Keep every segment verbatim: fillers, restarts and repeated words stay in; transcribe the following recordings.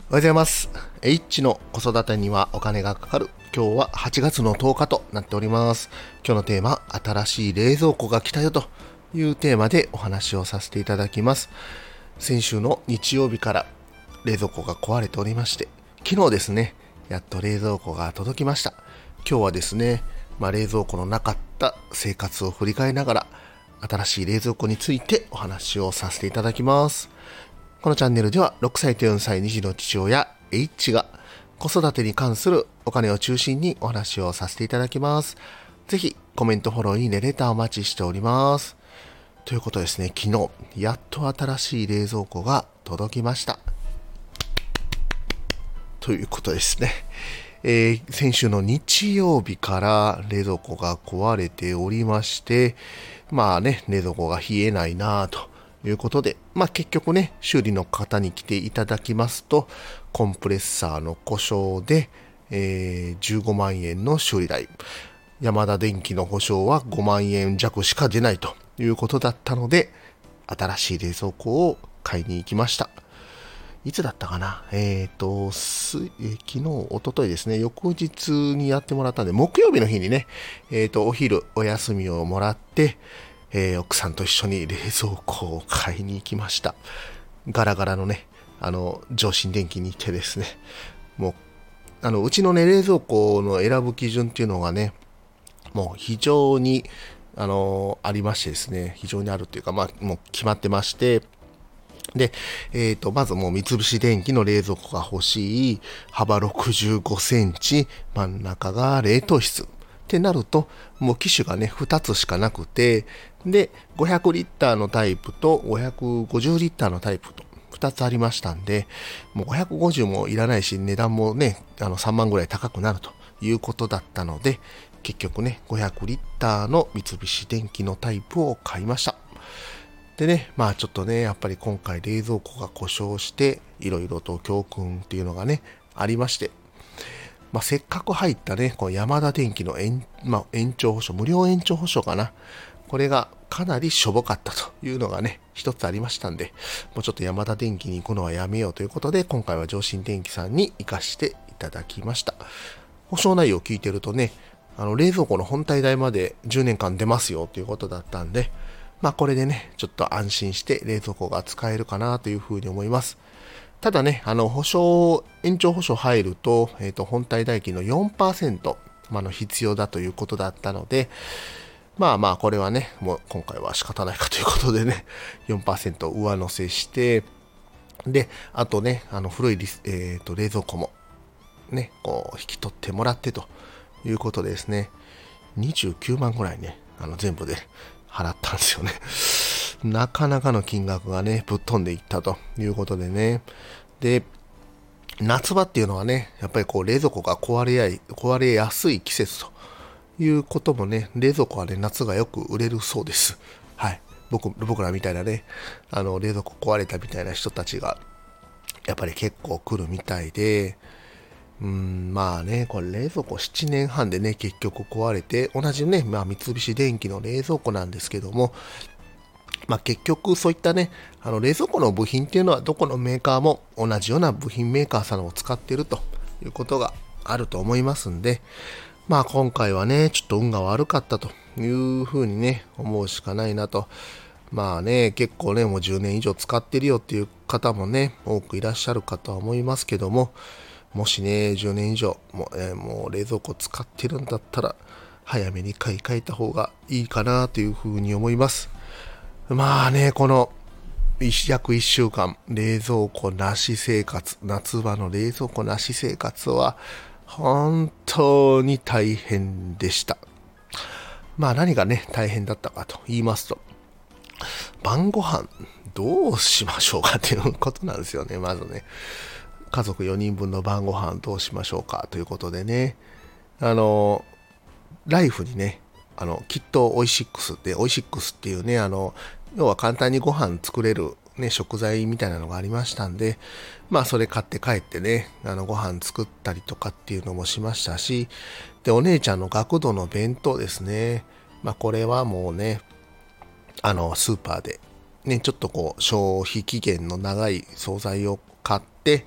おはようございます。H の子育てにはお金がかかる。今日ははちがつのとおかとなっております。今日のテーマ、新しい冷蔵庫が来たよというテーマでお話をさせていただきます。先週の日曜日から冷蔵庫が壊れておりまして、昨日ですね、やっと冷蔵庫が届きました。今日はですね、まあ、冷蔵庫のなかった生活を振り返りながら、新しい冷蔵庫についてお話をさせていただきます。このチャンネルではろくさいとよんさいに児の父親 H が子育てに関するお金を中心にお話をさせていただきます。ぜひコメント、フォロー、いいね、レターお待ちしております。ということですね、昨日やっと新しい冷蔵庫が届きました。ということですね。えー、先週の日曜日から冷蔵庫が壊れておりまして、まあね、冷蔵庫が冷えないなぁということで、まあ結局ね、修理の方に来ていただきますと、コンプレッサーの故障で、えー、じゅうごまんえんの修理代、ヤマダ電機の保証はごまんえん弱しか出ないということだったので、新しい冷蔵庫を買いに行きました。いつだったかなえっ、ー、と、す、えー、昨日、一昨日ですね、翌日にやってもらったんで、木曜日の日にね、えっ、ー、と、お昼、お休みをもらって、えー、奥さんと一緒に冷蔵庫を買いに行きました。ガラガラのね、あの、上新電機に行ってですね、もう、あの、うちのね、冷蔵庫の選ぶ基準っていうのがね、もう非常に、あの、ありましてですね、非常にあるっていうか、まあ、もう決まってまして、で、えっ、ー、と、まずもう三菱電機の冷蔵庫が欲しい、幅ろくじゅうごセンチ、真ん中が冷凍室ってなると、もう機種がね、ふたつしかなくて、で、ごひゃくリッターのタイプとごひゃくごじゅうリッターのタイプとふたつありましたんで、もうごひゃくごじゅうもいらないし、値段もね、あのさんまんぐらい高くなるということだったので、結局ね、ごひゃくリッターの三菱電機のタイプを買いました。でね、まあちょっとね、やっぱり今回冷蔵庫が故障して、いろいろと教訓っていうのがね、ありまして、まあせっかく入ったね、このヤマダ電機の延、まあ、延長保証、無料延長保証かな。これがかなりしょぼかったというのがね、一つありましたんで、もうちょっとヤマダ電機に行くのはやめようということで、今回は上新電機さんに行かしていただきました。保証内容を聞いてるとね、あの冷蔵庫の本体代までじゅうねんかん出ますよということだったんで、まあこれでね、ちょっと安心して冷蔵庫が使えるかなというふうに思います。ただね、あの保証、延長保証入ると、えっと、本体代金の よんパーセント、まあ、の必要だということだったので、まあまあこれはね、もう今回は仕方ないかということでね、よんパーセント 上乗せして、で、あとね、あの古いリス、えっと、冷蔵庫もね、こう引き取ってもらってということでですね、にじゅうきゅうまんぐらいね、あの全部で払ったんですよね。なかなかの金額がね、ぶっ飛んでいったということでね。で、夏場っていうのはね、やっぱりこう冷蔵庫が壊れやい、壊れやすい季節ということもね、冷蔵庫はね、夏がよく売れるそうです。はい。僕、僕らみたいなね、あの、冷蔵庫壊れたみたいな人たちが、やっぱり結構来るみたいで、うーん、まあね、これ冷蔵庫ななねんはんでね、結局壊れて、同じね、まあ三菱電機の冷蔵庫なんですけども、まあ結局そういったね、あの冷蔵庫の部品っていうのはどこのメーカーも同じような部品メーカーさんを使っているということがあると思いますんで、まあ今回はね、ちょっと運が悪かったというふうにね、思うしかないなと。まあね、結構ね、もうじゅうねん以上使ってるよっていう方もね、多くいらっしゃるかとは思いますけども、もしね、じゅうねん以上もう、えー、もう冷蔵庫使ってるんだったら、早めに買い替えた方がいいかなというふうに思います。まあね、この約いっしゅうかん、冷蔵庫なし生活、夏場の冷蔵庫なし生活は、本当に大変でした。まあ何がね、大変だったかと言いますと、晩ご飯どうしましょうかっていうことなんですよね、まずね。家族よにんぶんの晩ご飯どうしましょうかということでね、あの、ライフにね、あの、きっとオイシックスって、オイシックスっていうね、あの、要は簡単にご飯作れるね、食材みたいなのがありましたんで、まあそれ買って帰ってね、あの、ご飯作ったりとかっていうのもしましたし、で、お姉ちゃんの学童の弁当ですね。まあこれはもうね、あの、スーパーで、ね、ちょっとこう、消費期限の長い惣菜を買って、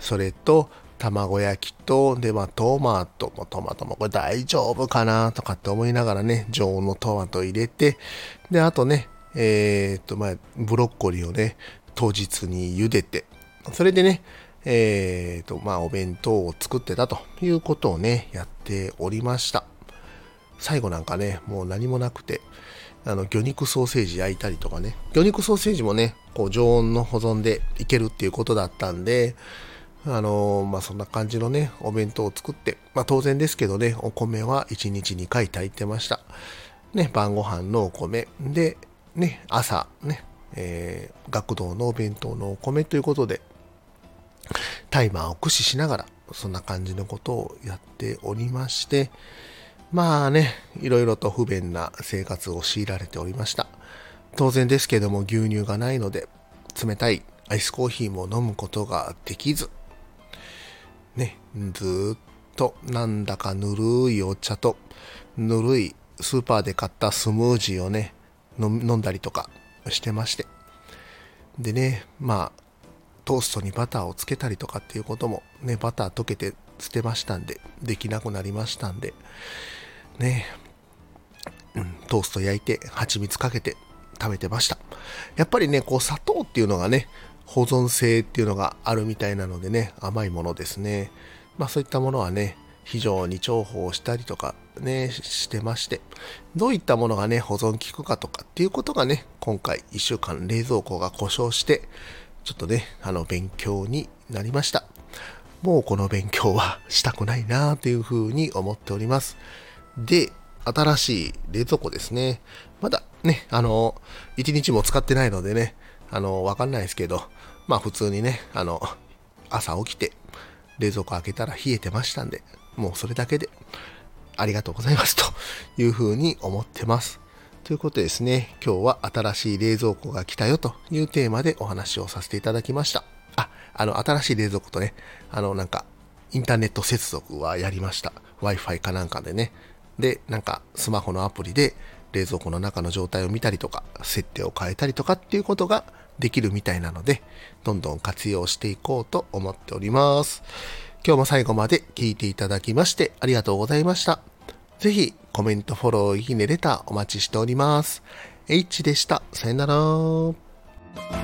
それと、卵焼きと、で、まあ、トマトも、トマトもこれ大丈夫かなとかって思いながらね、常温のトマト入れて、で、あとね、えー、っと、まあ、ブロッコリーをね、当日に茹でて、それでね、えー、っと、まあ、お弁当を作ってたということをね、やっておりました。最後なんかね、もう何もなくて、あの、魚肉ソーセージ焼いたりとかね、魚肉ソーセージもね、こう、常温の保存でいけるっていうことだったんで、あのー、まあ、そんな感じのね、お弁当を作って、まあ、当然ですけどね、お米はいちにちにかい炊いてました。ね、晩ご飯のお米で、ね、朝、ね、えー、学童のお弁当のお米ということで、タイマーを駆使しながら、そんな感じのことをやっておりまして、まあね、いろいろと不便な生活を強いられておりました。当然ですけども、牛乳がないので、冷たいアイスコーヒーも飲むことができず、ね、ずーっとなんだかぬるいお茶とぬるいスーパーで買ったスムージーをね飲んだりとかしてまして、でね、まあトーストにバターをつけたりとかっていうこともね、バター溶けて捨てましたんでできなくなりましたんでね、うん、トースト焼いて蜂蜜かけて食べてました。やっぱりね、こう砂糖っていうのがね、保存性っていうのがあるみたいなのでね、甘いものですね。まあそういったものはね、非常に重宝したりとかね、してまして、どういったものがね、保存効くかとかっていうことがね、今回いっしゅうかん冷蔵庫が故障して、ちょっとね、あの勉強になりました。もうこの勉強はしたくないなというふうに思っております。で、新しい冷蔵庫ですね。まだね、あの、いちにちも使ってないのでね、あの、わかんないですけど、まあ普通にね、あの、朝起きて冷蔵庫開けたら冷えてましたんで、もうそれだけでありがとうございますというふうに思ってます。ということでですね、今日は新しい冷蔵庫が来たよというテーマでお話をさせていただきました。あ、あの、新しい冷蔵庫とね、あの、なんか、インターネット接続はやりました。Wi-Fi かなんかでね。で、なんか、スマホのアプリで冷蔵庫の中の状態を見たりとか、設定を変えたりとかっていうことができるみたいなので、どんどん活用していこうと思っております。今日も最後まで聞いていただきましてありがとうございました。ぜひコメント、フォロー、いいね、レターお待ちしております。H でした。さよなら。